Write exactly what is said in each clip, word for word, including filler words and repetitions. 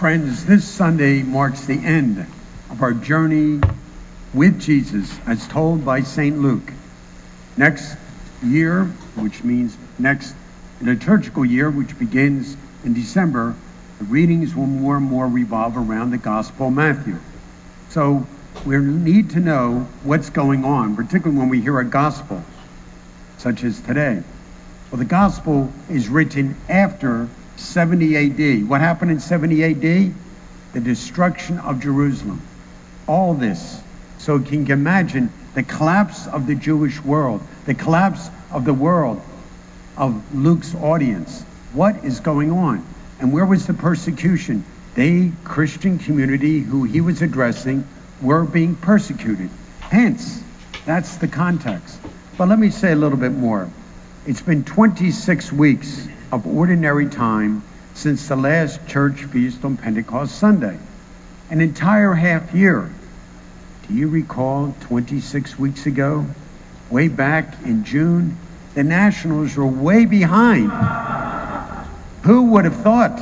Friends, this Sunday marks the end of our journey with Jesus as told by Saint Luke. Next year, which means next liturgical year, which begins in December, the readings will more and more revolve around the Gospel of Matthew. So we need to know what's going on, particularly when we hear a gospel, such as today. Well, the gospel is written after seventy A D. What happened in seventy A D? The destruction of Jerusalem. All this. So you can imagine the collapse of the Jewish world, the collapse of the world of Luke's audience. What is going on? And where was the persecution? They, Christian community who he was addressing, were being persecuted. Hence, that's the context. But let me say a little bit more. It's been twenty-six weeks of ordinary time since the last church feast on Pentecost Sunday. An entire half year. Do you recall twenty-six weeks ago? Way back in June, the Nationals were way behind. Who would have thought?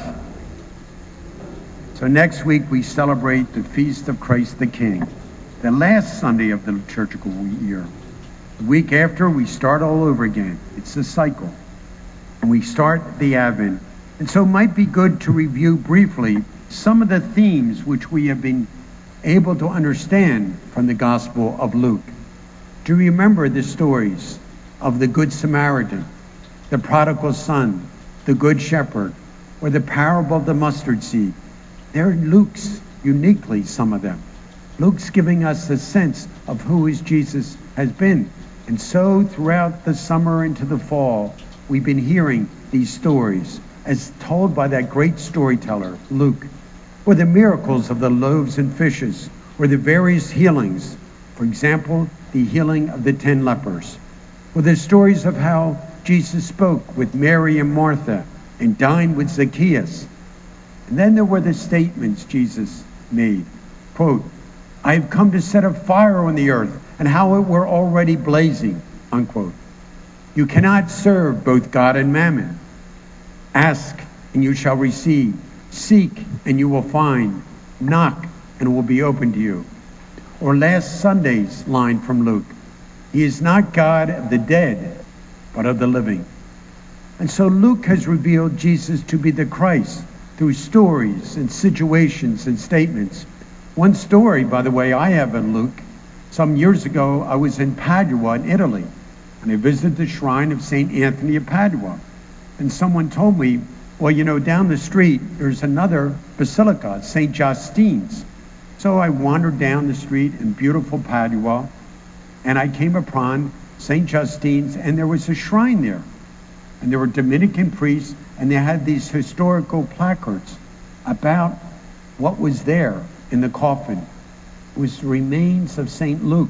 So next week we celebrate the Feast of Christ the King, the last Sunday of the liturgical year. The week after, we start all over again. It's a cycle. And we start the Advent. And so it might be good to review briefly some of the themes which we have been able to understand from the Gospel of Luke. Do you remember the stories of the Good Samaritan, the prodigal son, the Good Shepherd, or the parable of the mustard seed? They're Luke's, uniquely, some of them. Luke's giving us a sense of who his Jesus has been. And so throughout the summer into the fall, we've been hearing these stories as told by that great storyteller, Luke, or the miracles of the loaves and fishes, or the various healings. For example, the healing of the ten lepers, or the stories of how Jesus spoke with Mary and Martha and dined with Zacchaeus. And then there were the statements Jesus made. Quote, I have come to set a fire on the earth, and how it were already blazing, unquote. You cannot serve both God and mammon. Ask, and you shall receive. Seek, and you will find. Knock, and it will be opened to you. Or last Sunday's line from Luke, he is not God of the dead, but of the living. And so Luke has revealed Jesus to be the Christ through stories and situations and statements. One story, by the way, I have in Luke. Some years ago, I was in Padua in Italy, and I visited the shrine of Saint Anthony of Padua. And someone told me, well, you know, down the street, there's another basilica, Saint Justine's. So I wandered down the street in beautiful Padua, and I came upon Saint Justine's, and there was a shrine there. And there were Dominican priests, and they had these historical placards about what was there in the coffin. It was the remains of Saint Luke.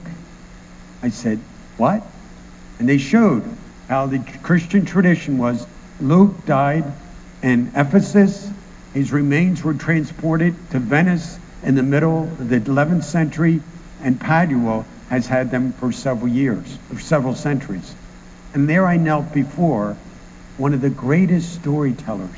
I said, what? And they showed how the Christian tradition was Luke died in Ephesus. His remains were transported to Venice in the middle of the eleventh century, and Padua has had them for several years, or several centuries. And there I knelt before one of the greatest storytellers.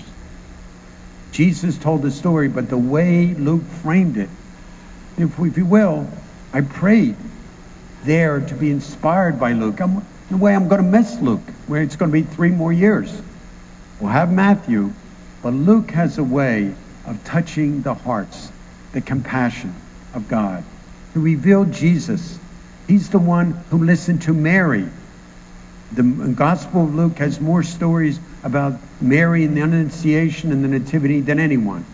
Jesus told the story, but the way Luke framed it, if, if you will, I prayed there to be inspired by Luke. I'm, in a way, I'm going to miss Luke, where it's going to be three more years. We'll have Matthew, but Luke has a way of touching the hearts, the compassion of God. He revealed Jesus. He's the one who listened to Mary. The Gospel of Luke has more stories about Mary and the Annunciation and the Nativity than anyone.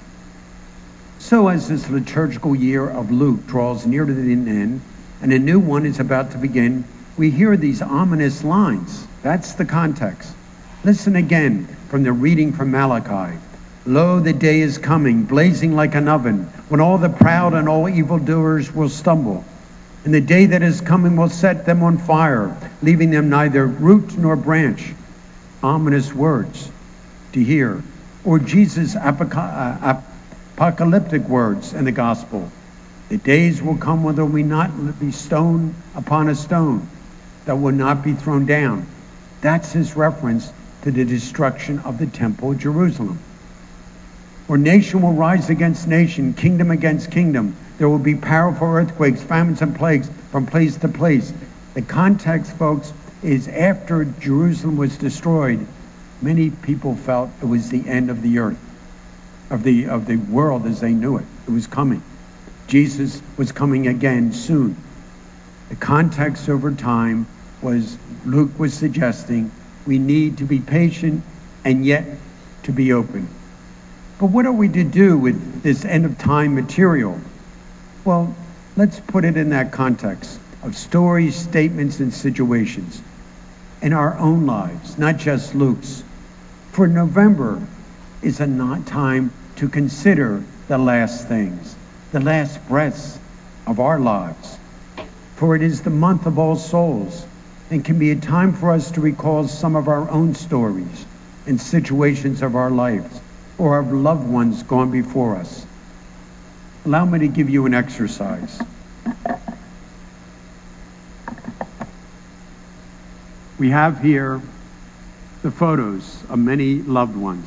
So as this liturgical year of Luke draws near to the end, and a new one is about to begin, we hear these ominous lines. That's the context. Listen again from the reading from Malachi. Lo, the day is coming, blazing like an oven, when all the proud and all evildoers will stumble. And the day that is coming will set them on fire, leaving them neither root nor branch. Ominous words to hear. Or Jesus' apoca- apocalyptic words in the gospel. The days will come when there will not be stone upon a stone that will not be thrown down. That's his reference to the destruction of the temple of Jerusalem. For nation will rise against nation, kingdom against kingdom. There will be powerful earthquakes, famines, and plagues from place to place. The context, folks, is after Jerusalem was destroyed, many people felt it was the end of the earth, of the of the world as they knew it. It was coming. Jesus was coming again soon. The context over time was, Luke was suggesting, we need to be patient and yet to be open. But what are we to do with this end of time material? Well, let's put it in that context of stories, statements, and situations in our own lives, not just Luke's. For November is a not time to consider the last things, the last breaths of our lives. For it is the month of All Souls and can be a time for us to recall some of our own stories and situations of our lives or of loved ones gone before us. Allow me to give you an exercise. We have here the photos of many loved ones.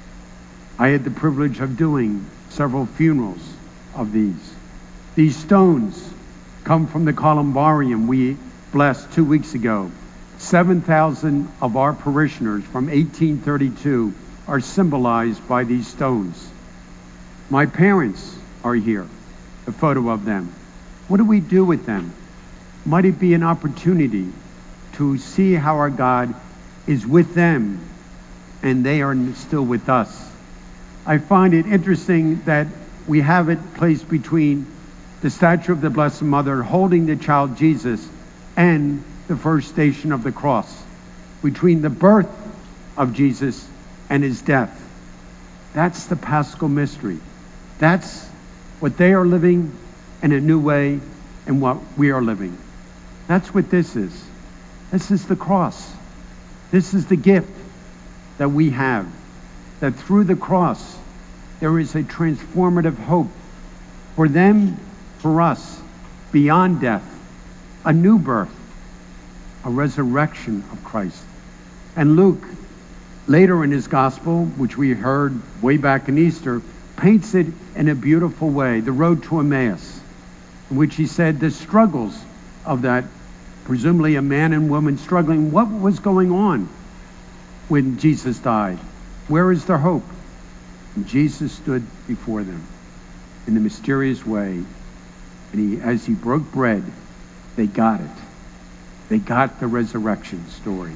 I had the privilege of doing several funerals of these. These stones come from the columbarium we blessed two weeks ago. seven thousand of our parishioners from eighteen thirty-two are symbolized by these stones. My parents are here, a photo of them. What do we do with them? Might it be an opportunity to see how our God is with them and they are still with us? I find it interesting that we have it placed between the statue of the Blessed Mother holding the child Jesus and the first station of the cross, between the birth of Jesus and his death. That's the Paschal mystery. That's what they are living in a new way and what we are living. That's what this is. This is the cross. This is the gift that we have, that through the cross there is a transformative hope for them, for us, beyond death, a new birth, a resurrection of Christ. And Luke, later in his gospel, which we heard way back in Easter, paints it in a beautiful way, the road to Emmaus, in which he said the struggles of that, presumably a man and woman struggling, what was going on when Jesus died? Where is their hope? And Jesus stood before them in a mysterious way, and he, as he broke bread, they got it. They got the resurrection story.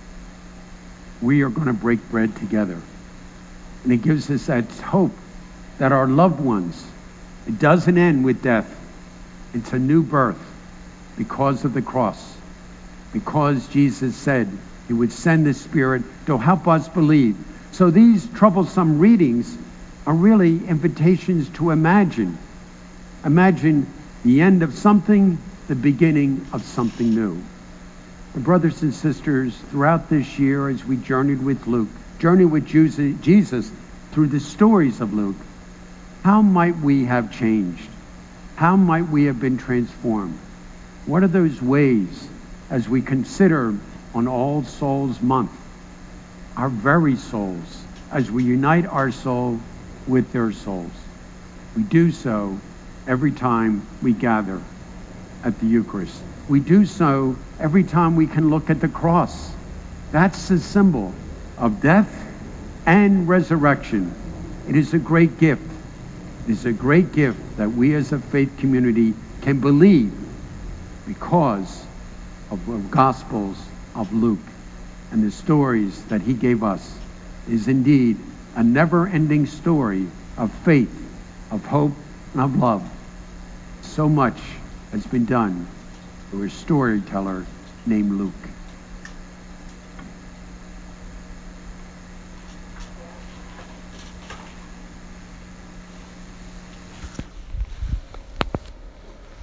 We are going to break bread together. And it gives us that hope that our loved ones, it doesn't end with death. It's a new birth because of the cross. Because Jesus said he would send the Spirit to help us believe. So these troublesome readings are really invitations to imagine. Imagine the end of something, the beginning of something new. And brothers and sisters, throughout this year as we journeyed with Luke, journeyed with Jesus through the stories of Luke, how might we have changed? How might we have been transformed? What are those ways as we consider on All Souls Month, our very souls, as we unite our soul with their souls? We do so every time we gather at the Eucharist. We do so every time we can look at the cross. That's the symbol of death and resurrection. It is a great gift. It is a great gift that we as a faith community can believe because of the Gospels of Luke and the stories that he gave us. Is indeed a never-ending story of faith, of hope, and of love. So much has been done through a storyteller named Luke.